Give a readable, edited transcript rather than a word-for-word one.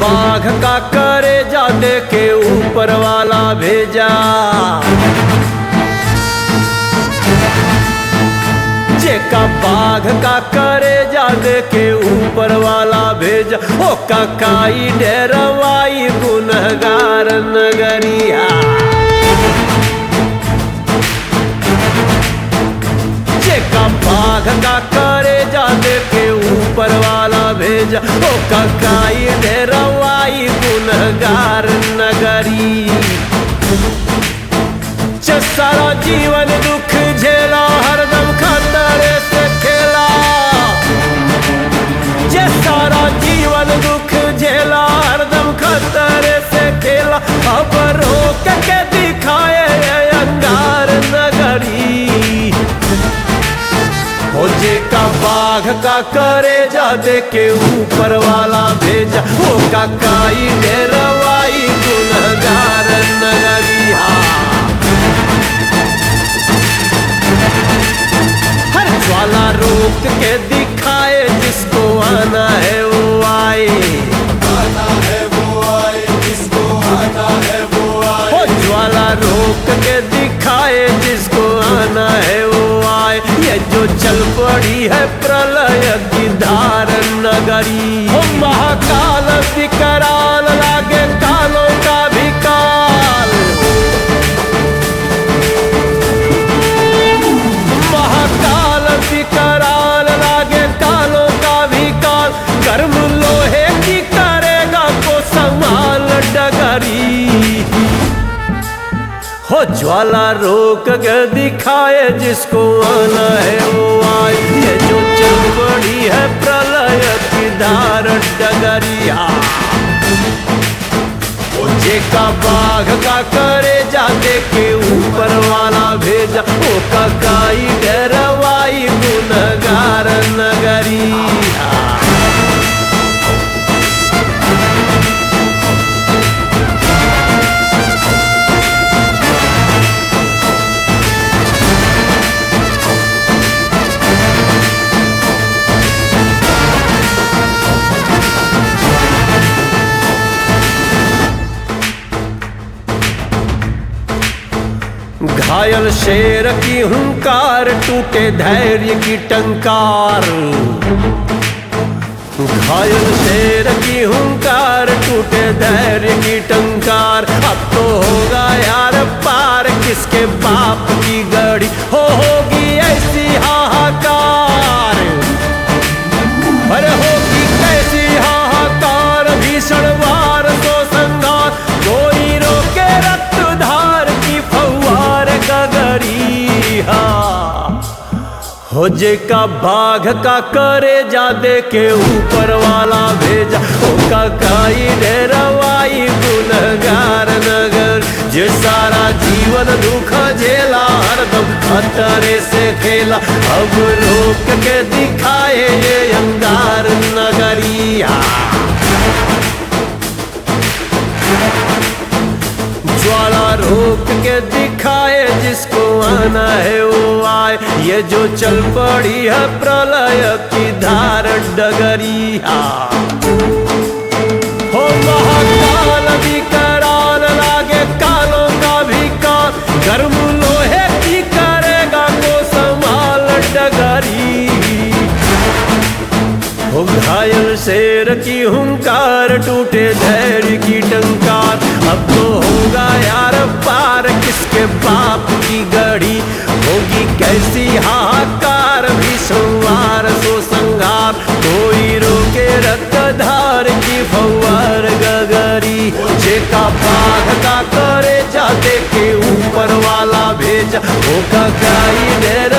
बाघ का करे जा दे के ऊपर वाला भेजा। जेका बाघ का करे जा दे के ऊपर वाला भेजा। ओ काई डेरवाई गुनहगार नगरिया। जेका बाघ का करे जा दे के ऊपर वाला भेजा। ओ काई डेरवाई गुनहगार नगरी। सारा जीवन दुख झेला हरदम खतरे से खेला। जे सारा जीवन दुख झेला हरदम खतरे से खेला। अब रोक के दिखाए अंगार नगरी। हो जे का बाघ का करे जा दे के ऊपर वाला भेजा। हो काई डेरवाई गुनहगार नगरिया। ज्वाला रोक के दिखाए जिसको आना है वो आए। आना है वो आए, जिसको आना है वो आए। ओ ज्वाला रोक के दिखाए जिसको आना है वो आए। ये जो चल पड़ी है प्रलय की धार नगरी। ओ महाकाल विकराल लागे कालों का भी काल। विकराल लागे कालों का भी काल। गर्म लोहे की करेगा को संभाल डगरी। हो ज्वाला रोक के दिखाए जिसको आना है वो आए। ये जो चल पड़ी है प्रलय की धार डगरिया। जेका बाघ का करे जा दे के ऊपर वाला भेजा। ओ काई डेरवाई गुनहगार नगरिया। घायल शेर की हुंकार टूटे धैर्य की टंकार। घायल शेर की हुंकार टूटे धैर्य की टंकार। अब तो होगा यार पार किसके बाप की गड़ी। होगी ऐसी हाहाकार। अरे होगी कैसी हाहाकार भीषण वार तो संघार। कोई रोके रक्त धार की फव्वार गगरी। हो जे का बाघ का करे जा दे के ऊपर वाला भेजा। हो काई डेरवाई गुनहगार नगर। जे सारा जीवन दुख झेला हरदम खतरे से खेला। अब रोक के दिखाए ये अंगार नगरिया। ज्वाला रोक के दिखाए जिसको आना है वो आए। ये जो चल पड़ी है प्रलय की धार डगरिया। हो महाकाल विकराल लागे कालों का भी काल। गर्म लोहे की करेगा को संभाल डगरी। हो घायल शेर की हुंकार टूटे धैर्य की टंकार। अब तो होगा यार पार किसके बाप की गढ़ी। होगी कैसी हाहाकार भीषण सो संघार। कोई रोके रक्त धार की फव्वार गगरी। जेका बाघ का करे जा दे के ऊपर वाला भेजा। हो काई डेर